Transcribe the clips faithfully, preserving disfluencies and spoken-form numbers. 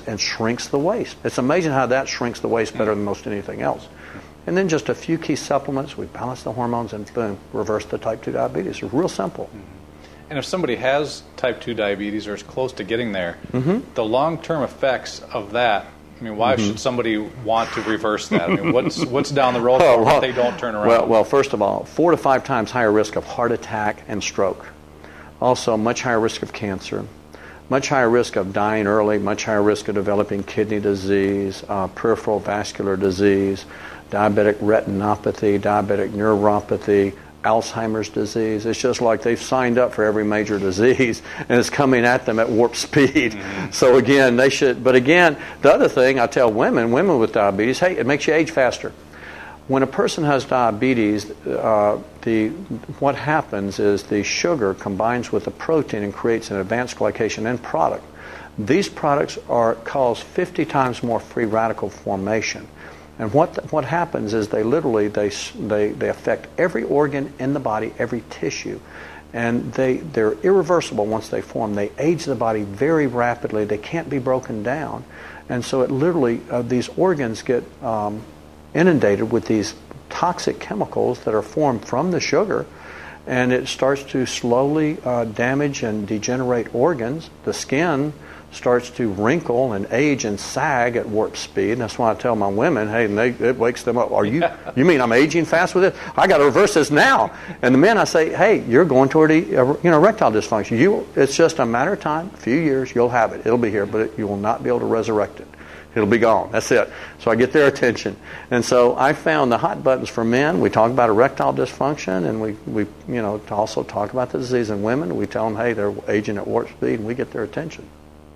and shrinks the waist. It's amazing how that shrinks the waist better than most anything else. And then just a few key supplements, we balance the hormones, and boom, reverse the type two diabetes. It's real simple. And if somebody has type two diabetes or is close to getting there, mm-hmm. the long-term effects of that, I mean, why mm-hmm. should somebody want to reverse that? I mean, what's what's down the road for them if they don't turn around? Well, well, first of all, four to five times higher risk of heart attack and stroke. Also, much higher risk of cancer. Much higher risk of dying early, much higher risk of developing kidney disease, uh, peripheral vascular disease, diabetic retinopathy, diabetic neuropathy, Alzheimer's disease. It's just like they've signed up for every major disease, and it's coming at them at warp speed. Mm-hmm. So again, they should, but again, the other thing I tell women, women with diabetes, hey, it makes you age faster. When a person has diabetes, uh, the what happens is the sugar combines with the protein and creates an advanced glycation end product. These products are cause fifty times more free radical formation. And what what happens is they literally they they they affect every organ in the body, every tissue, and they they're irreversible once they form. They age the body very rapidly. They can't be broken down, and so it literally uh, these organs get um, inundated with these toxic chemicals that are formed from the sugar, and it starts to slowly uh, damage and degenerate organs. The skin starts to wrinkle and age and sag at warp speed. That's why I tell my women, hey, and they, it wakes them up. Are you? You mean I'm aging fast with it? I got to reverse this now. And the men, I say, hey, you're going toward a, you know erectile dysfunction. You, it's just a matter of time, a few years, you'll have it. It'll be here, but it, you will not be able to resurrect it. It'll be gone. That's it. So I get their attention. And so I found the hot buttons for men. We talk about erectile dysfunction, and we, we you know, also talk about the disease in women. We tell them, hey, they're aging at warp speed, and we get their attention.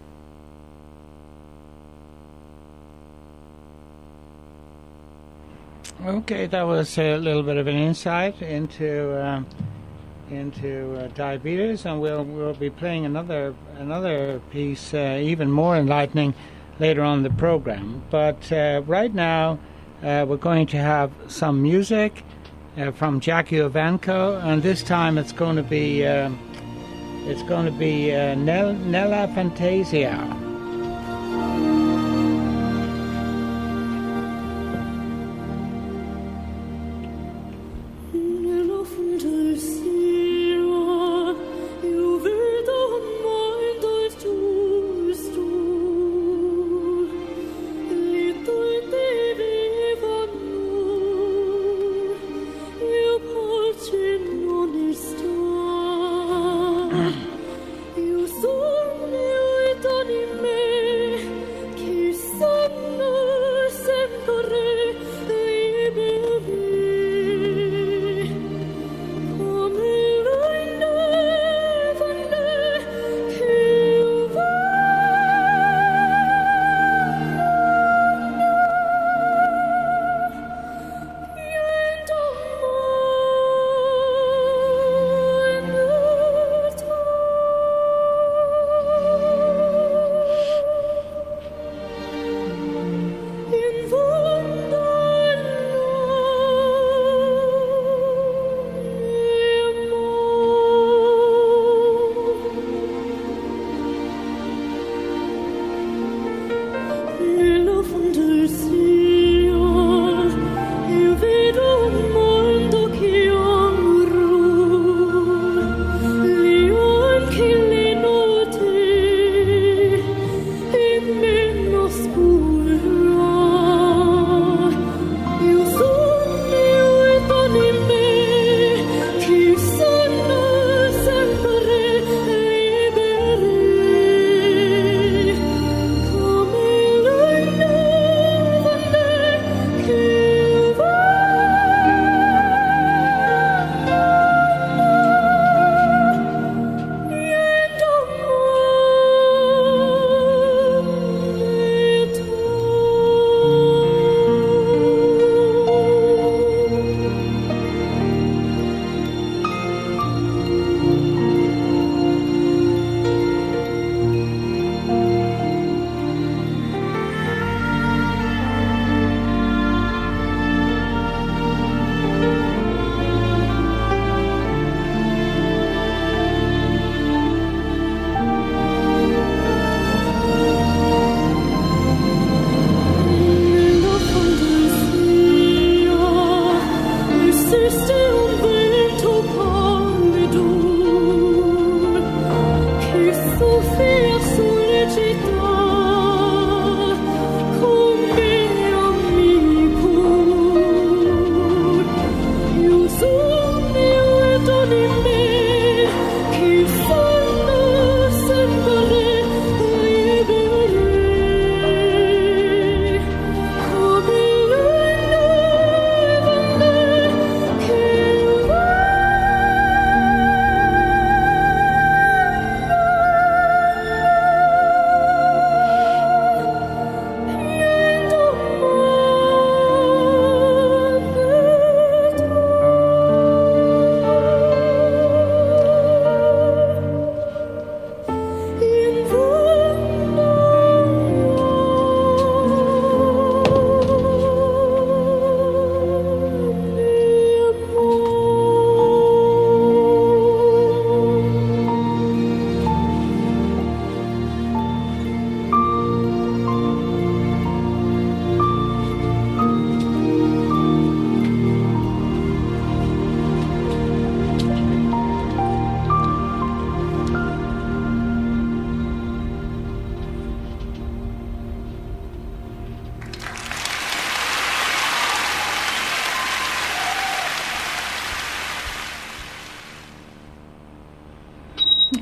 Okay, that was a little bit of an insight into um, into uh, diabetes, and we'll we'll be playing another another piece, uh, even more enlightening, later on in the program. But uh, right now, uh, we're going to have some music uh, from Jackie Evancho, and this time it's going to be uh, it's going to be uh, Nel- Nella Fantasia.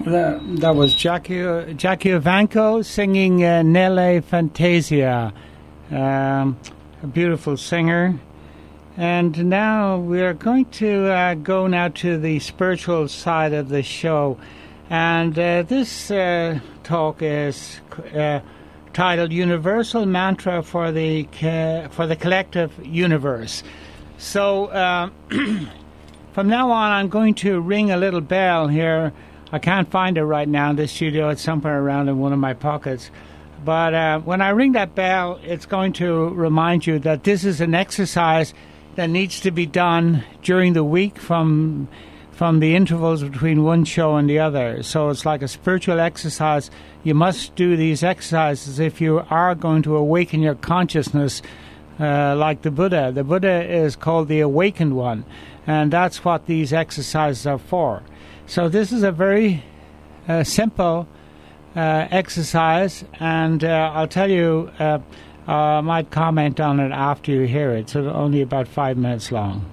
That, that was Jackie, Jackie Evancho singing uh, Nelle Fantasia, um, a beautiful singer. And now we're going to uh, go now to the spiritual side of the show. And uh, this uh, talk is uh, titled Universal Mantra for the uh, for the Collective Universe. So uh, from now on, I'm going to ring a little bell here. I can't find it right now in the studio. It's somewhere around in one of my pockets. But uh, when I ring that bell, it's going to remind you that this is an exercise that needs to be done during the week from from the intervals between one show and the other. So it's like a spiritual exercise. You must do these exercises if you are going to awaken your consciousness uh, like the Buddha. The Buddha is called the awakened one, and that's what these exercises are for. So this is a very uh, simple uh, exercise, and uh, I'll tell you, uh, I might comment on it after you hear it. It's only about five minutes long.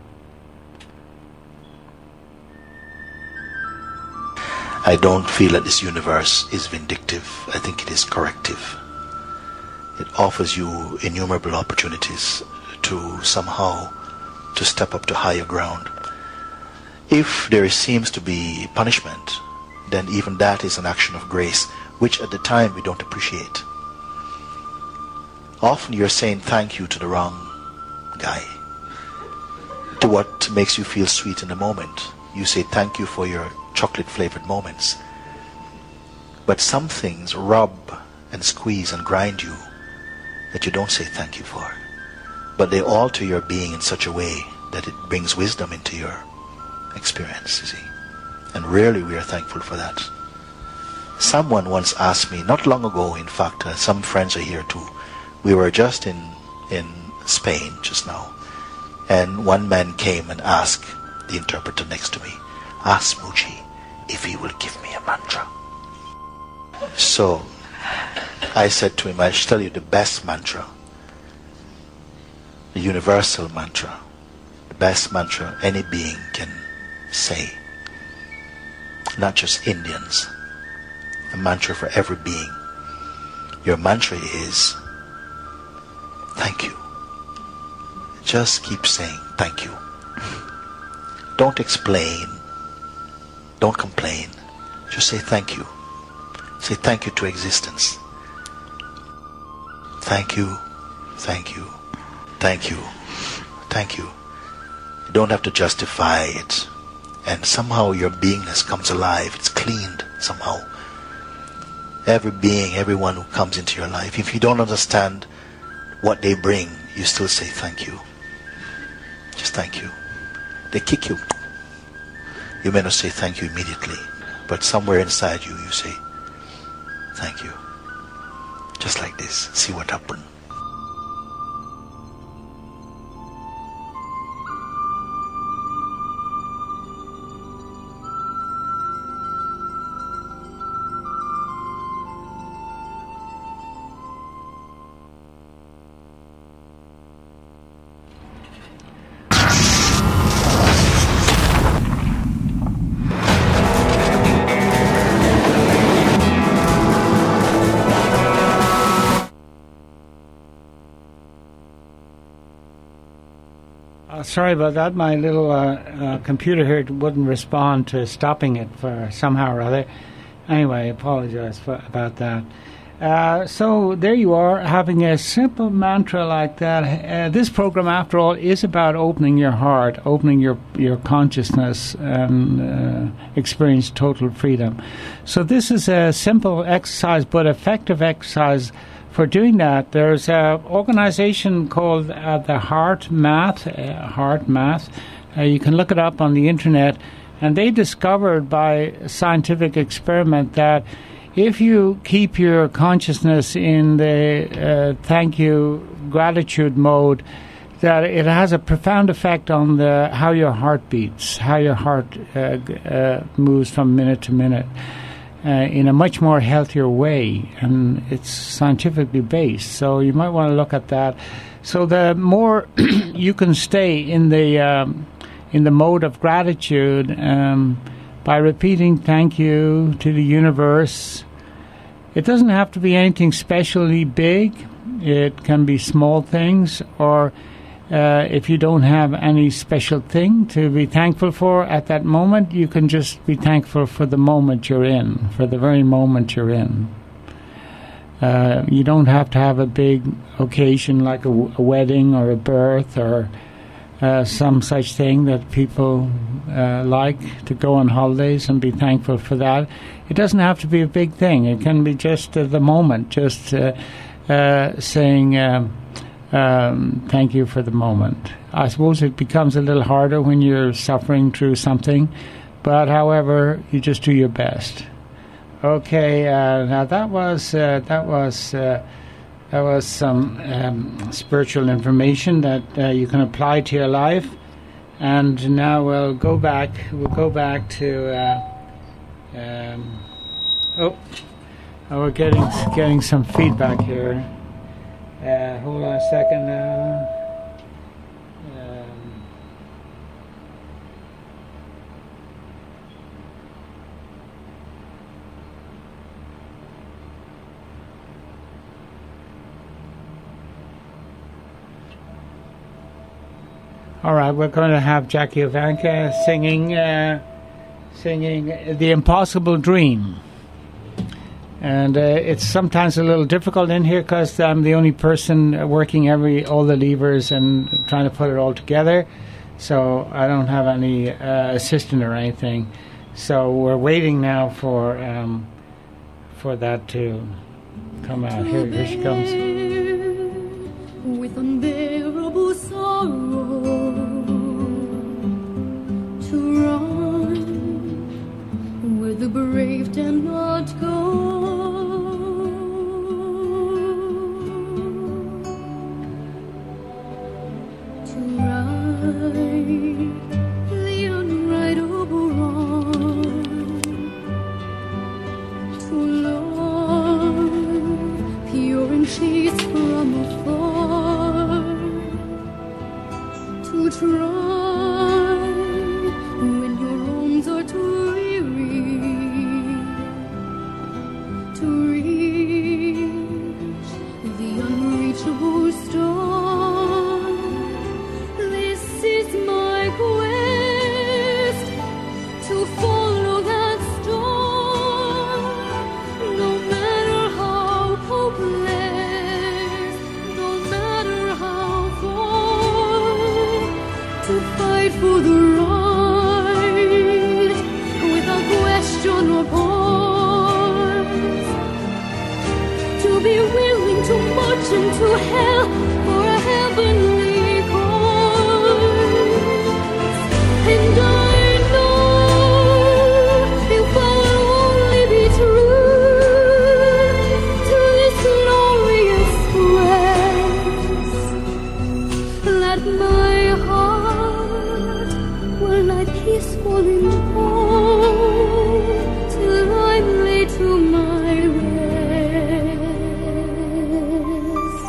I don't feel that this universe is vindictive. I think it is corrective. It offers you innumerable opportunities to somehow to step up to higher ground. If there seems to be punishment, then even that is an action of grace, which at the time we don't appreciate. Often you're saying thank you to the wrong guy, to what makes you feel sweet in the moment. You say thank you for your chocolate-flavored moments. But some things rub and squeeze and grind you that you don't say thank you for. But they alter your being in such a way that it brings wisdom into your experience, you see. And rarely we are thankful for that. Someone once asked me, not long ago, in fact, uh, some friends are here too. We were just in, in Spain just now. And one man came and asked the interpreter next to me, ask Moochie if he will give me a mantra. So I said to him, I'll tell you the best mantra, the universal mantra, the best mantra any being can say, not just Indians, a mantra for every being. Your mantra is thank you. Just keep saying thank you. Don't explain. Don't complain. Just say thank you. Say thank you to existence. Thank you, thank you, thank you, thank you. You don't have to justify it. And somehow your beingness comes alive. It's cleaned somehow. Every being, everyone who comes into your life, if you don't understand what they bring, you still say thank you. Just thank you. They kick you. You may not say thank you immediately, but somewhere inside you, you say thank you. Just like this. See what happens. Sorry about that. My little uh, uh, computer here wouldn't respond to stopping it for somehow or other. Anyway, I apologize for, about that. Uh, so there you are, having a simple mantra like that. Uh, this program, after all, is about opening your heart, opening your, your consciousness, and uh, experience total freedom. So this is a simple exercise, but effective exercise. For doing that, there's an organization called uh, the Heart Math. Uh, Heart Math. Uh, you can look it up on the internet, and they discovered by scientific experiment that if you keep your consciousness in the uh, thank you, gratitude mode, that it has a profound effect on the how your heart beats, how your heart uh, uh, moves from minute to minute. Uh, in a much more healthier way, and it's scientifically based. So you might want to look at that. So the more you can stay in the um, in the mode of gratitude, um, by repeating thank you to the universe. It doesn't have to be anything specially big. It can be small things, or uh, if you don't have any special thing to be thankful for at that moment, you can just be thankful for the moment you're in, for the very moment you're in. Uh, you don't have to have a big occasion like a, w- a wedding or a birth or uh, some such thing that people uh, like to go on holidays and be thankful for that. It doesn't have to be a big thing. It can be just uh, the moment, just uh, uh, saying um, um, thank you for the moment. I suppose it becomes a little harder when you're suffering through something, but however, you just do your best. Okay, uh, now that was uh, that was uh, that was some um, spiritual information that uh, you can apply to your life. And now we'll go back. We'll go back to. Uh, um, oh, oh, we're getting getting some feedback here. Uh, hold on a second now. Um, All right, we're going to have Jackie Ivanka singing, uh, singing "The Impossible Dream," and uh, it's sometimes a little difficult in here because I'm the only person working every all the levers and trying to put it all together, so I don't have any uh, assistant or anything. So we're waiting now for um, for that to come out. Here, here she comes. With unbearable sorrow, to run where the brave dare not go, to ride the unrideable wrong, to love pure and chaste from afar, to try when your arms are too weary, to reach the unreachable star. This is my quest, to follow that star, no matter how hopeless, no matter how far, to fight for the right without question or pause, to be willing to march into hell for a heavenly cause. And I know if I'll only be true to this glorious quest, that my heart will lie peaceful in home till I'm laid to my rest.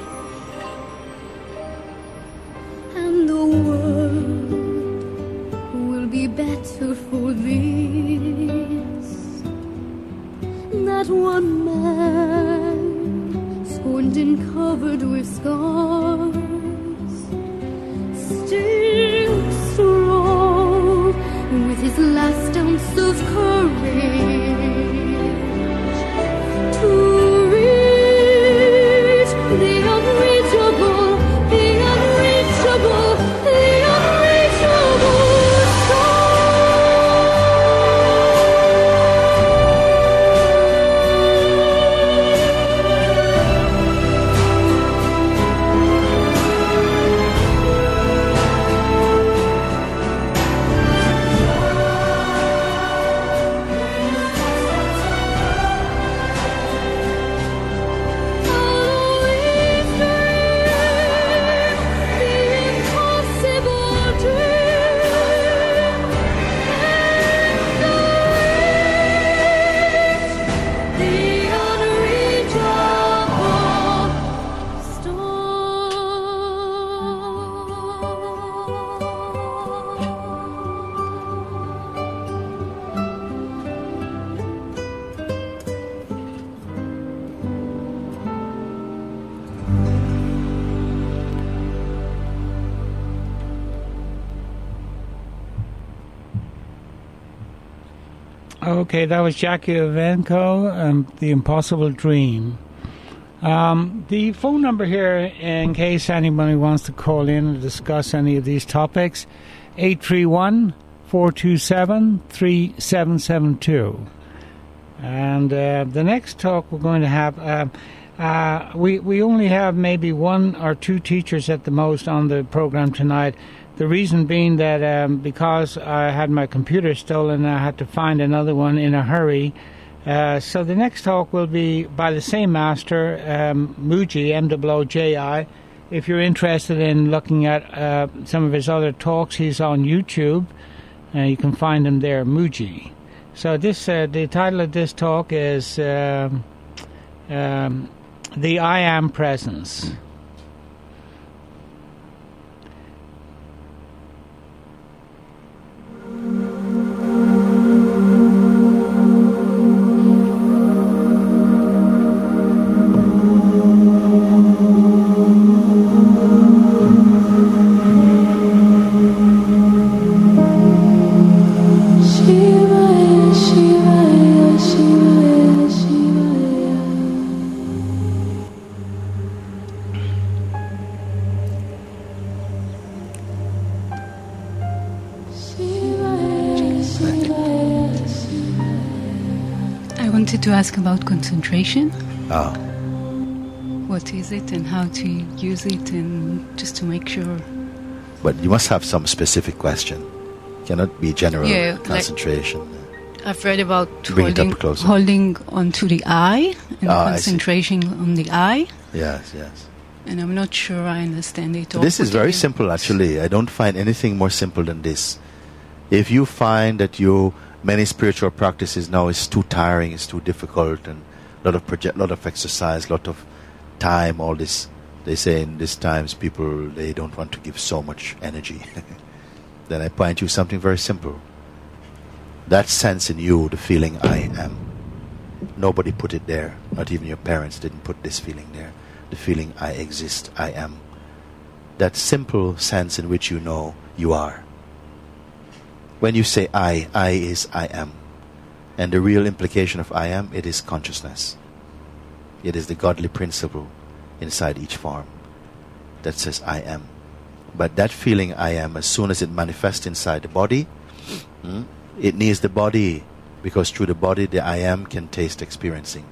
And the world will be better for this, that one man, scorned and covered with scars, still strong with his last ounce of courage, to reach the unreachable, the unreachable, the unreachable Okay, that was Jackie Ivanko, um, The Impossible Dream. Um, the phone number here, in case anybody wants to call in and discuss any of these topics, eight three one, four two seven, three seven seven two. And uh, the next talk we're going to have, uh, uh, we, we only have maybe one or two teachers at the most on the program tonight. The reason being that um, because I had my computer stolen, I had to find another one in a hurry. Uh, so the next talk will be by the same master, um, Mooji, M O O J I. If you're interested in looking at uh, some of his other talks, he's on YouTube. Uh, you can find him there, Mooji. So this, uh, the title of this talk is um, um, The I Am Presence. To ask about concentration. Ah. What is it and how to use it, and just to make sure. But you must have some specific question. Cannot be general yeah, concentration. Like I've read about Bring holding, holding onto the eye and ah, concentration on the eye. Yes, yes. And I'm not sure I understand it all. This is very simple, actually. I don't find anything more simple than this. If you find that you many spiritual practices now is too tiring, it's too difficult, and a lot of project, lot of exercise, lot of time, all this. They say in these times people, they don't want to give so much energy. Then I point you something very simple. That sense in you, the feeling I am. Nobody put it there. Not even your parents didn't put this feeling there. The feeling I exist, I am. That simple sense in which you know you are. When you say I, I is I am. And the real implication of I am, it is consciousness. It is the godly principle inside each form that says I am. But that feeling I am, as soon as it manifests inside the body, mm, it needs the body, because through the body the I am can taste experiencing.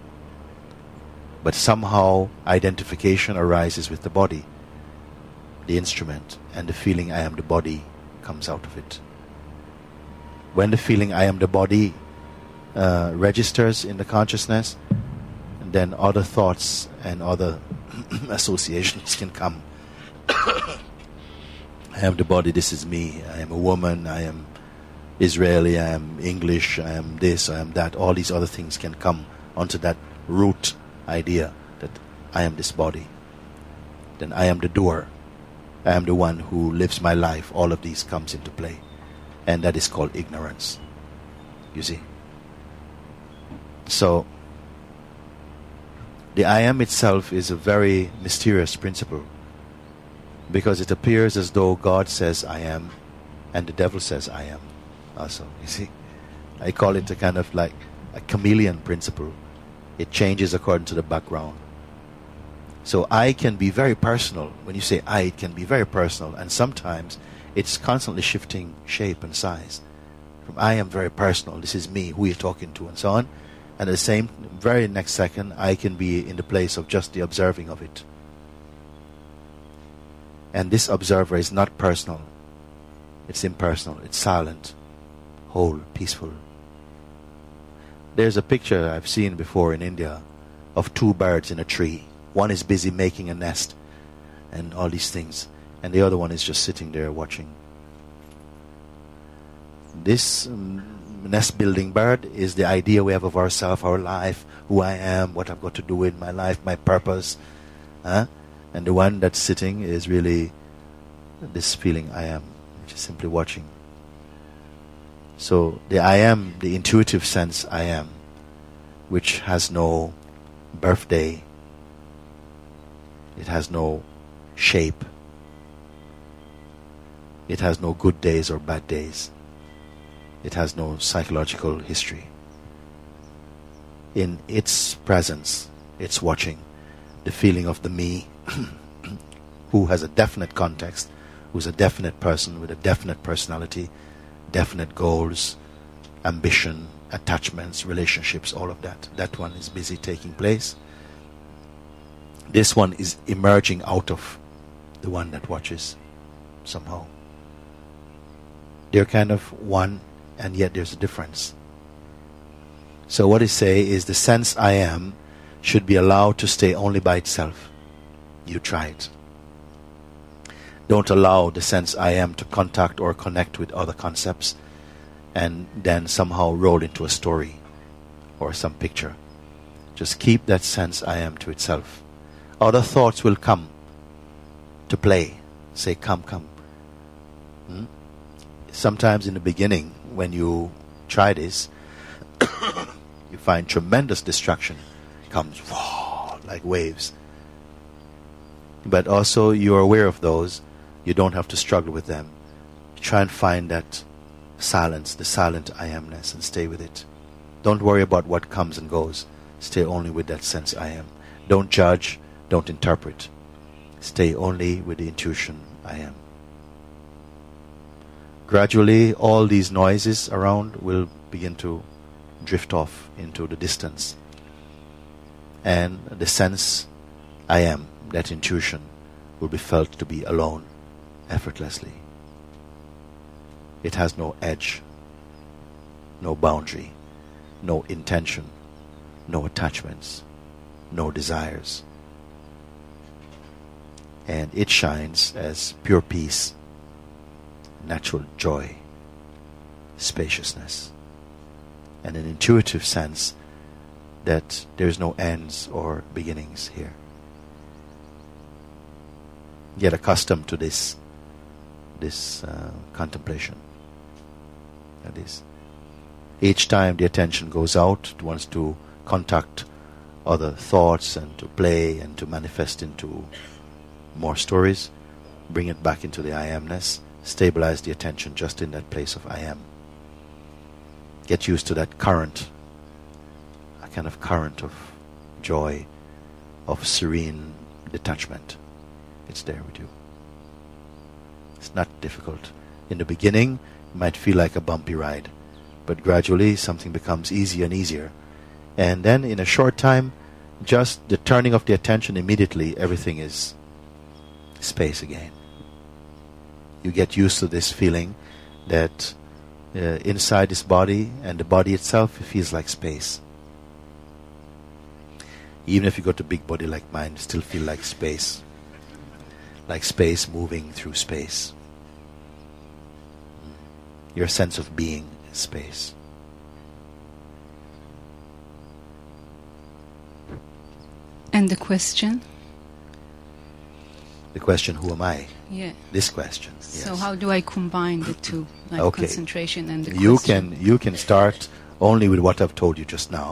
But somehow identification arises with the body, the instrument, and the feeling I am the body comes out of it. When the feeling I am the body uh, registers in the consciousness, then other thoughts and other associations can come. I am the body, this is me. I am a woman, I am Israeli, I am English, I am this, I am that. All these other things can come onto that root idea that I am this body. Then I am the doer. I am the one who lives my life. All of these comes into play. And that is called ignorance. You see? So, the I am itself is a very mysterious principle, because it appears as though God says I am and the devil says I am also. You see? I call it a kind of like a chameleon principle. It changes according to the background. So I can be very personal. When you say I, it can be very personal, and sometimes it's constantly shifting shape and size. From I am very personal, this is me, who you're talking to, and so on. And at the same, very next second, I can be in the place of just the observing of it. And this observer is not personal. It's impersonal. It's silent, whole, peaceful. There's a picture I've seen before in India of two birds in a tree. One is busy making a nest and all these things, and the other one is just sitting there watching. This um, nest-building bird is the idea we have of ourselves, our life, who I am, what I've got to do in my life, my purpose. Huh? And the one that's sitting is really this feeling I am, which is simply watching. So the I am, the intuitive sense I am, which has no birthday, it has no shape, it has no good days or bad days, it has no psychological history. in its presence, its watching, the feeling of the me, who has a definite context, who's a definite person with a definite personality, definite goals, ambition, attachments, relationships, all of that. That one is busy taking place. This one is emerging out of the one that watches somehow. They're kind of one, and yet there's a difference. So what I say is the sense I am should be allowed to stay only by itself. You try it. Don't allow the sense I am to contact or connect with other concepts and then somehow roll into a story or some picture. Just keep that sense I am to itself. Other thoughts will come to play. Say, come, come. Hmm? Sometimes in the beginning, when you try this, you find tremendous distraction. It comes whoa, like waves. But also you're aware of those. You don't have to struggle with them. You try and find that silence, the silent I amness, and stay with it. Don't worry about what comes and goes. Stay only with that sense I am. Don't judge, don't interpret. Stay only with the intuition I am. Gradually, all these noises around will begin to drift off into the distance. And the sense I am, that intuition, will be felt to be alone, effortlessly. It has no edge, no boundary, no intention, no attachments, no desires. And it shines as pure peace, natural joy, spaciousness, and an intuitive sense that there's no ends or beginnings here. Get accustomed to this this uh, contemplation. That is, each time the attention goes out, it wants to contact other thoughts and to play and to manifest into more stories, bring it back into the I amness, stabilize the attention just in that place of I am. Get used to that current, a kind of current of joy, of serene detachment. It's there with you. It's not difficult. In the beginning, it might feel like a bumpy ride, but gradually something becomes easier and easier. And then in a short time, just the turning of the attention, immediately everything is space again. You get used to this feeling that uh, inside this body and the body itself, it feels like space. Even if you got a big body like mine, it still feel like space. Like space moving through space. Your sense of being is space. And the question? The question, who am I? Yeah. This question. So yes. how do I combine the two, like okay. concentration and the you question? can you can start only with what I've told you just now.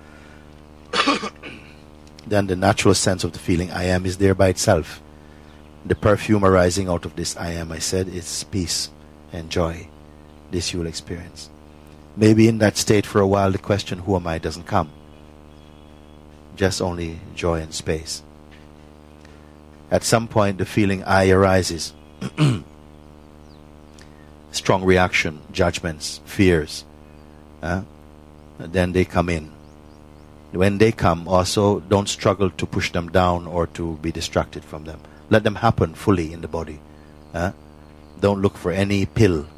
Then the natural sense of the feeling I am is there by itself. The perfume arising out of this I am, I said, is peace and joy. This you will experience. Maybe in that state for a while the question, who am I, doesn't come. Just only joy and space. At some point the feeling I arises. Strong reaction, judgments, fears. Uh, then they come in. When they come, also don't struggle to push them down or to be distracted from them. Let them happen fully in the body. Uh, don't look for any pill.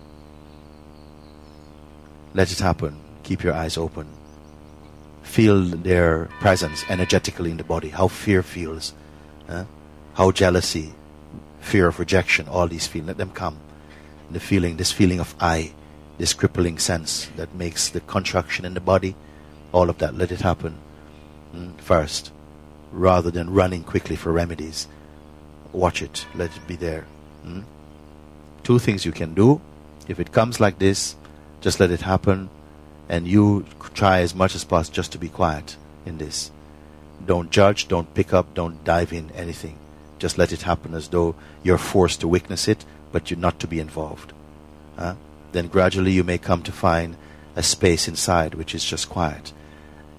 Let it happen. Keep your eyes open. Feel their presence energetically in the body. How fear feels. Uh, how jealousy, fear of rejection, all these feelings. Let them come. The feeling, this feeling of I, this crippling sense that makes the contraction in the body, all of that, let it happen mm, first, rather than running quickly for remedies. Watch it, let it be there. Mm? Two things you can do. If it comes like this, just let it happen, and you try as much as possible just to be quiet in this. Don't judge, don't pick up, don't dive in anything. Just let it happen as though you're forced to witness it, but you're not to be involved. Uh? Then gradually you may come to find a space inside which is just quiet.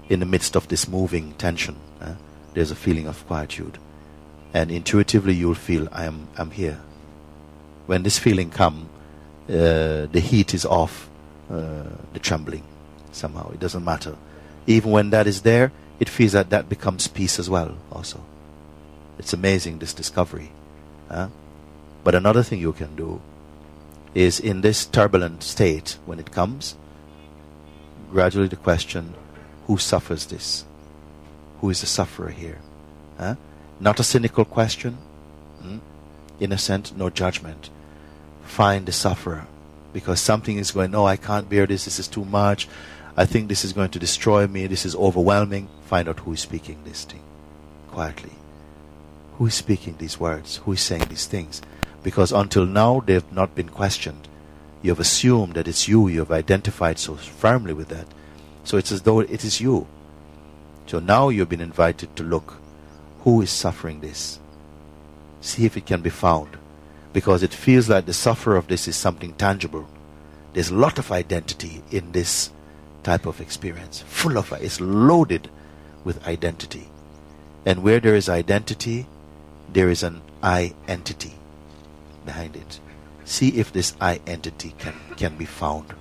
in the midst of this moving tension, uh, there's a feeling of quietude. And intuitively you'll feel, I am I'm here. When this feeling comes, uh, the heat is off, uh, the trembling somehow. It doesn't matter. Even when that is there, it feels that that becomes peace as well also. It's amazing, this discovery. Uh? But another thing you can do is in this turbulent state, when it comes, gradually the question, who suffers this? Who is the sufferer here? Huh? Not a cynical question, hmm? innocent, no judgment. Find the sufferer, because something is going, no, I can't bear this, this is too much, I think this is going to destroy me, this is overwhelming. Find out who is speaking this thing, quietly. Who is speaking these words? Who is saying these things? Because until now they have not been questioned. You have assumed that it's you, you have identified so firmly with that. So it's as though it is you. So now you've been invited to look, who is suffering this? See if it can be found. Because it feels like the sufferer of this is something tangible. There's a lot of identity in this type of experience. Full of it. It's loaded with identity. And where there is identity, there is an I entity behind it. See if this I entity can, can be found.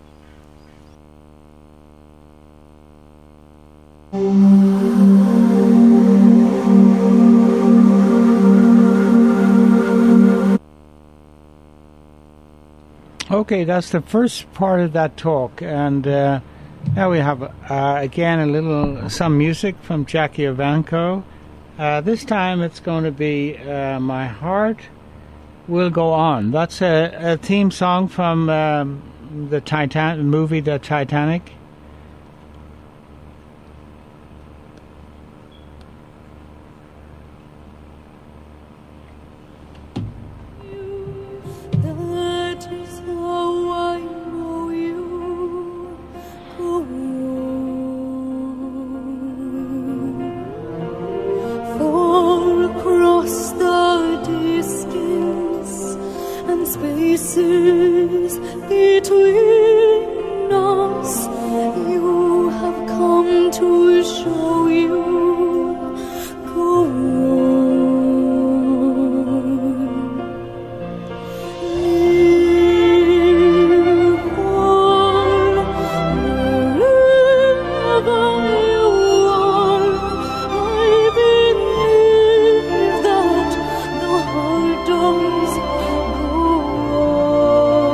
Okay, that's the first part of that talk, and uh, now we have uh, again a little some music from Jackie Evancho. Uh, this time it's going to be uh, My Heart Will Go On. That's a, a theme song from um, the Titan movie, The Titanic. That is how I know you go far across the distance and spaces between us. You have come to show you go on. Oh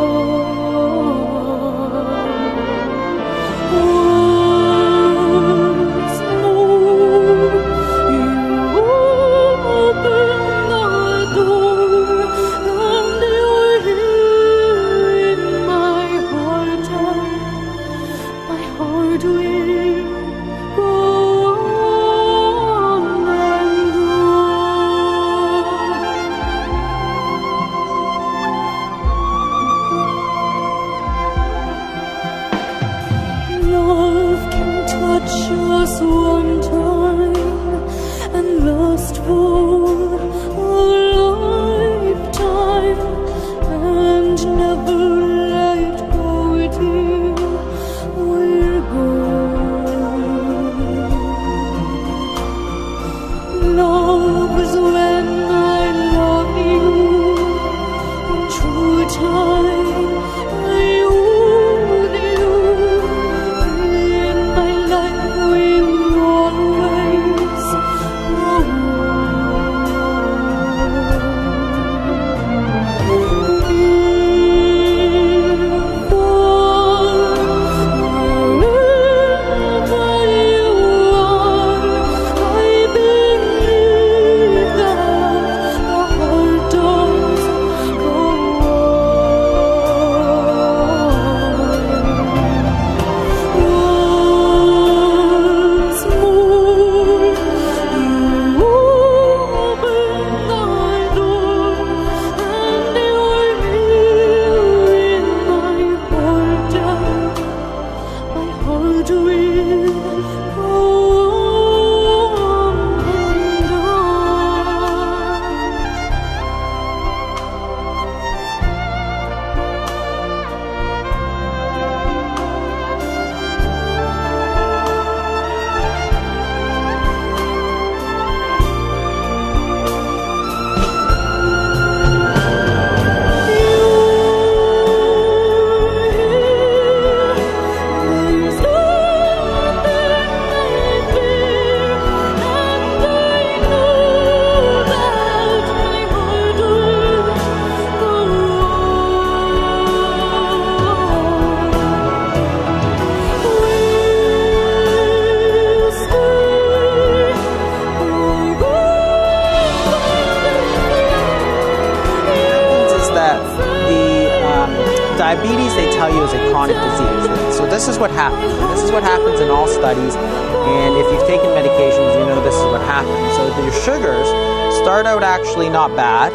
diabetes, they tell you, is a chronic disease. So this is what happens. And this is what happens in all studies. And if you've taken medications, you know this is what happens. So your sugars start out actually not bad.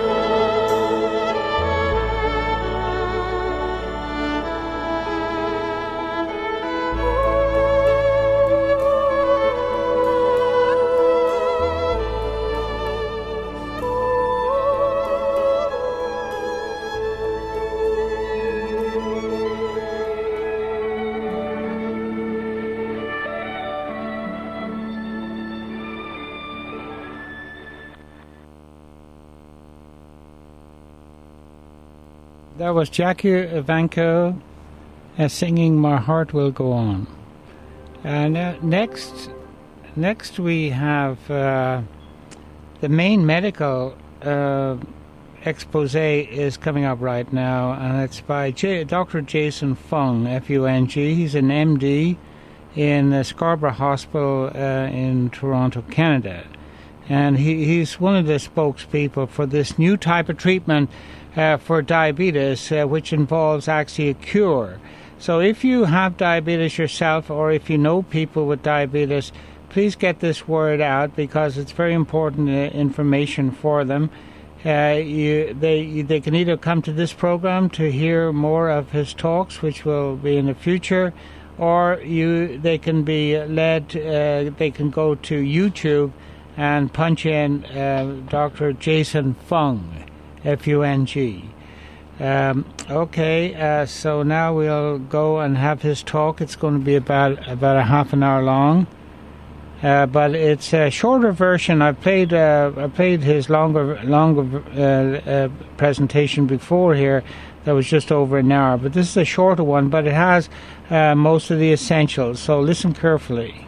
That was Jackie Evancho uh, singing "My Heart Will Go On." And uh, next, next we have uh, the main medical uh, expose is coming up right now, and it's by J- Doctor Jason Fung, F U N G. He's an M D in uh, Scarborough Hospital uh, in Toronto, Canada. And he, he's one of the spokespeople for this new type of treatment uh, for diabetes, uh, which involves actually a cure. So if you have diabetes yourself, or if you know people with diabetes, please get this word out, because it's very important uh, information for them. Uh, you, they they can either come to this program to hear more of his talks, which will be in the future, or you they can be led. Uh, they can go to YouTube and punch in uh, Doctor Jason Fung, F U N G. Um, okay, uh, so now we'll go and have his talk. It's going to be about about a half an hour long, uh, but it's a shorter version. I played uh, I played his longer longer uh, uh, presentation before here. That was just over an hour, but this is a shorter one. But it has uh, most of the essentials. So listen carefully.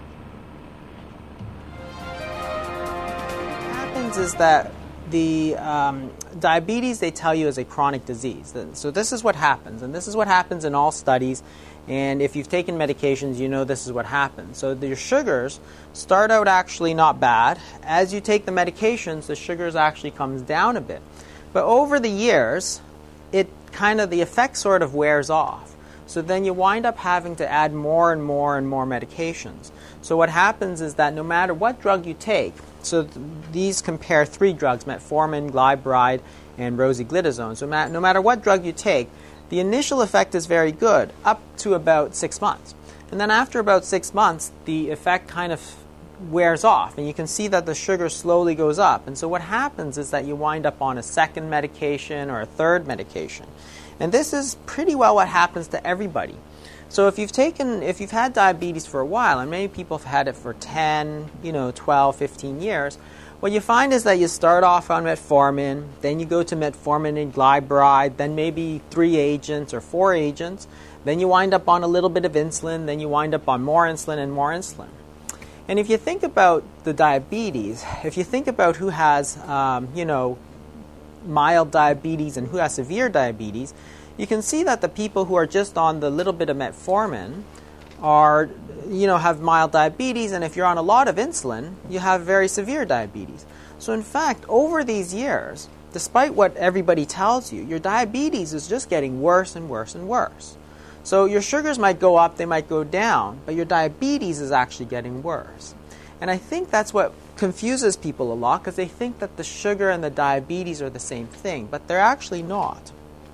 Is that the um, diabetes, they tell you, is a chronic disease. So this is what happens, and this is what happens in all studies. And if you've taken medications, you know this is what happens. So your sugars start out actually not bad. As you take the medications, the sugars actually comes down a bit. But over the years, it kind of, the effect sort of wears off. So then you wind up having to add more and more and more medications. So what happens is that no matter what drug you take, so th- these compare three drugs, metformin, glyburide, and rosiglitazone. So ma- no matter what drug you take, the initial effect is very good, up to about six months. And then after about six months, the effect kind of wears off, and you can see that the sugar slowly goes up. And so what happens is that you wind up on a second medication or a third medication. And this is pretty well what happens to everybody. So if you've taken, if you've had diabetes for a while, and many people have had it for ten, you know, twelve, fifteen years, what you find is that you start off on metformin, then you go to metformin and glyburide, then maybe three agents or four agents, then you wind up on a little bit of insulin, then you wind up on more insulin and more insulin. And if you think about the diabetes, if you think about who has, um, you know, mild diabetes and who has severe diabetes, you can see that the people who are just on the little bit of metformin are, you know, have mild diabetes, and if you're on a lot of insulin, you have very severe diabetes. So in fact, over these years, despite what everybody tells you, your diabetes is just getting worse and worse and worse. So your sugars might go up, they might go down, but your diabetes is actually getting worse. And I think that's what confuses people a lot, because they think that the sugar and the diabetes are the same thing, but they're actually not.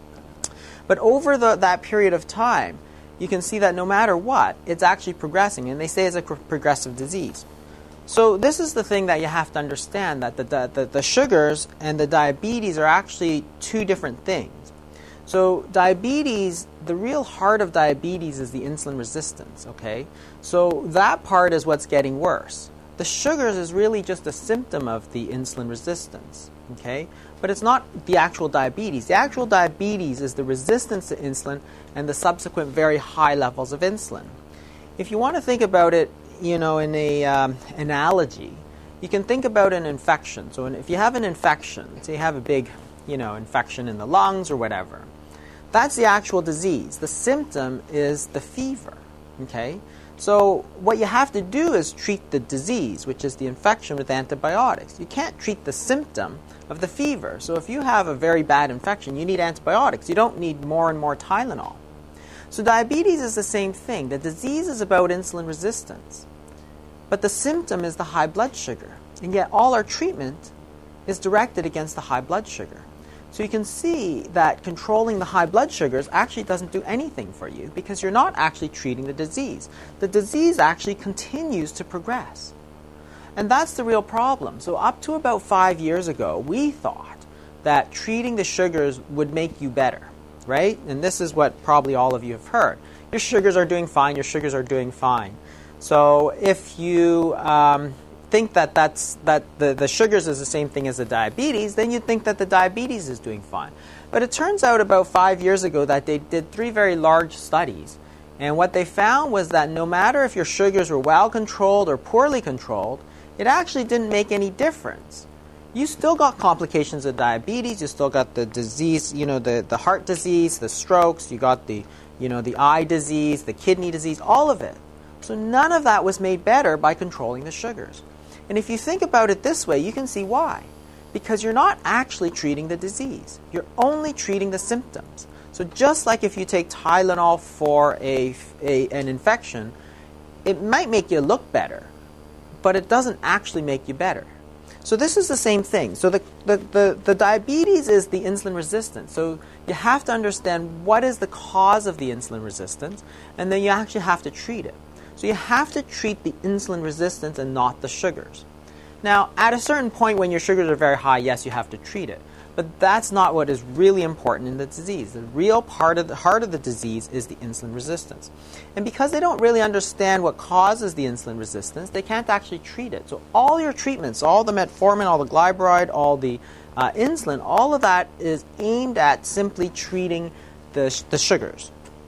But over the, that period of time, you can see that no matter what, it's actually progressing, and they say it's a progressive disease. So this is the thing that you have to understand, that the, the, the, the sugars and the diabetes are actually two different things. So diabetes, the real heart of diabetes is the insulin resistance, okay? So that part is what's getting worse. The sugars is really just a symptom of the insulin resistance, okay? But it's not the actual diabetes. The actual diabetes is the resistance to insulin and the subsequent very high levels of insulin. If you want to think about it, you know, in a um, analogy, you can think about an infection. So if you have an infection, say you have a big, you know, infection in the lungs or whatever, that's the actual disease. The symptom is the fever, okay? So what you have to do is treat the disease, which is the infection, with antibiotics. You can't treat the symptom of the fever. So if you have a very bad infection, you need antibiotics. You don't need more and more Tylenol. So diabetes is the same thing. The disease is about insulin resistance, but the symptom is the high blood sugar. And yet all our treatment is directed against the high blood sugar. So you can see that controlling the high blood sugars actually doesn't do anything for you, because you're not actually treating the disease. The disease actually continues to progress. And that's the real problem. So up to about five years ago, we thought that treating the sugars would make you better, right? And this is what probably all of you have heard. Your sugars are doing fine, your sugars are doing fine. So if you um, think that that's, that the, the sugars is the same thing as the diabetes, then you'd think that the diabetes is doing fine. But it turns out about five years ago that they did three very large studies. And what they found was that no matter if your sugars were well controlled or poorly controlled, it actually didn't make any difference. You still got complications of diabetes, you still got the disease, you know, the, the heart disease, the strokes, you got the, you know, the eye disease, the kidney disease, all of it. So none of that was made better by controlling the sugars. And if you think about it this way, you can see why. Because you're not actually treating the disease. You're only treating the symptoms. So just like if you take Tylenol for a, a, an infection, it might make you look better, but it doesn't actually make you better. So this is the same thing. So the, the, the, the diabetes is the insulin resistance. So you have to understand what is the cause of the insulin resistance, and then you actually have to treat it. So you have to treat the insulin resistance and not the sugars. Now, at a certain point when your sugars are very high, yes, you have to treat it. But that's not what is really important in the disease. The real part of the heart of the disease is the insulin resistance. And because they don't really understand what causes the insulin resistance, they can't actually treat it. So all your treatments, all the metformin, all the glyburide, all the uh, insulin, all of that is aimed at simply treating the, sh- the sugars.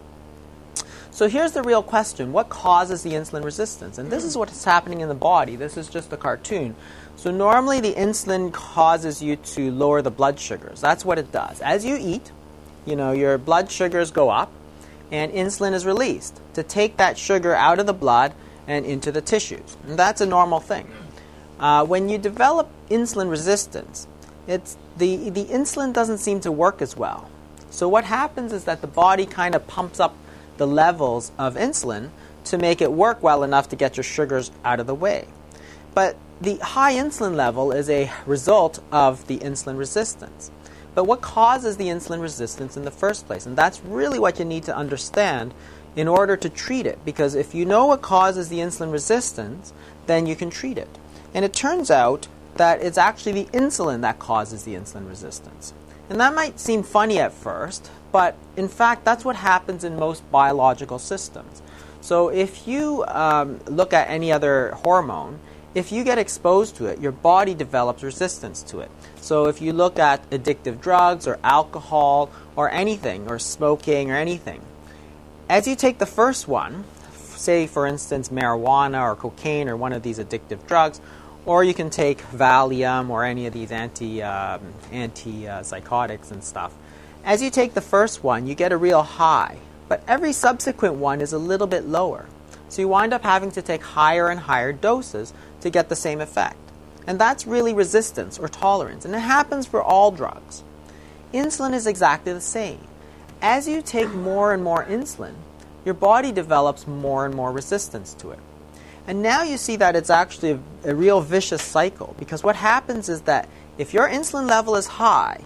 So here's the real question. What causes the insulin resistance? And this is what's happening in the body. This is just a cartoon. So normally the insulin causes you to lower the blood sugars. That's what it does. As you eat, you know, your blood sugars go up and insulin is released to take that sugar out of the blood and into the tissues. And that's a normal thing. Uh, when you develop insulin resistance, it's the, the insulin doesn't seem to work as well. So what happens is that the body kind of pumps up the levels of insulin to make it work well enough to get your sugars out of the way. But the high insulin level is a result of the insulin resistance. But what causes the insulin resistance in the first place? And that's really what you need to understand in order to treat it. Because if you know what causes the insulin resistance, then you can treat it. And it turns out that it's actually the insulin that causes the insulin resistance. And that might seem funny at first, but in fact, that's what happens in most biological systems. So if you um, look at any other hormone, if you get exposed to it, your body develops resistance to it. So if you look at addictive drugs or alcohol or anything, or smoking or anything, as you take the first one, say for instance marijuana or cocaine or one of these addictive drugs, or you can take Valium or any of these anti, um, anti-psychotics and stuff. As you take the first one, you get a real high, but every subsequent one is a little bit lower. So you wind up having to take higher and higher doses to get the same effect. And that's really resistance or tolerance, and it happens for all drugs. Insulin is exactly the same. As you take more and more insulin, your body develops more and more resistance to it. And now you see that it's actually a, a real vicious cycle, because what happens is that if your insulin level is high,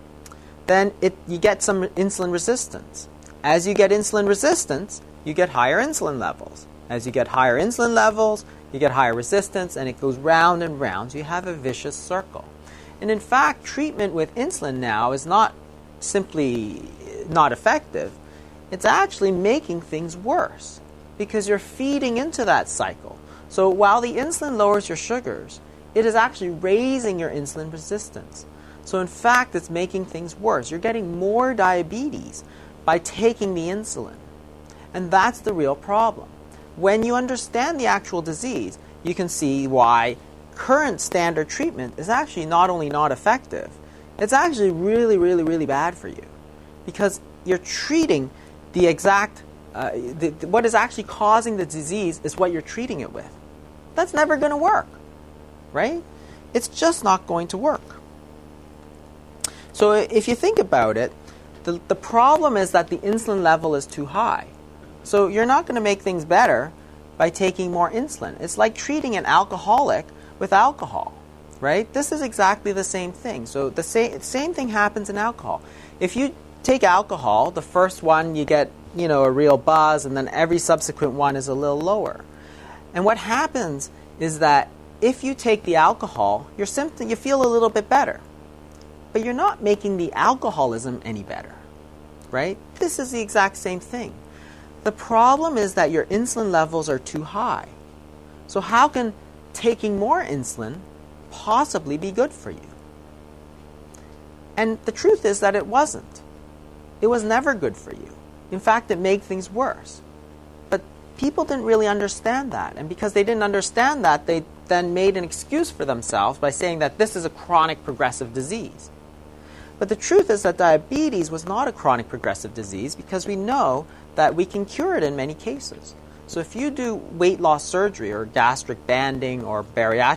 then it, you get some insulin resistance. As you get insulin resistance, you get higher insulin levels. As you get higher insulin levels, you get higher resistance, and it goes round and round. So you have a vicious circle. And in fact, treatment with insulin now is not simply not effective. It's actually making things worse, because you're feeding into that cycle. So while the insulin lowers your sugars, it is actually raising your insulin resistance. So in fact, it's making things worse. You're getting more diabetes by taking the insulin. And that's the real problem. When you understand the actual disease, you can see why current standard treatment is actually not only not effective, it's actually really, really, really bad for you. Because you're treating the exact uh, the, the, what is actually causing the disease is what you're treating it with. That's never going to work, right? It's just not going to work. So if you think about it, the, the problem is that the insulin level is too high. So you're not going to make things better by taking more insulin. It's like treating an alcoholic with alcohol, right? This is exactly the same thing. So the same, same thing happens in alcohol. If you take alcohol, the first one you get, you know, a real buzz, and then every subsequent one is a little lower. And what happens is that if you take the alcohol, your symptom, you feel a little bit better. But you're not making the alcoholism any better, right? This is the exact same thing. The problem is that your insulin levels are too high. So how can taking more insulin possibly be good for you? And the truth is that it wasn't. It was never good for you. In fact, it made things worse. But people didn't really understand that. And because they didn't understand that, they then made an excuse for themselves by saying that this is a chronic progressive disease. But the truth is that diabetes was not a chronic progressive disease, because we know that we can cure it in many cases. So if you do weight loss surgery or gastric banding or bariatric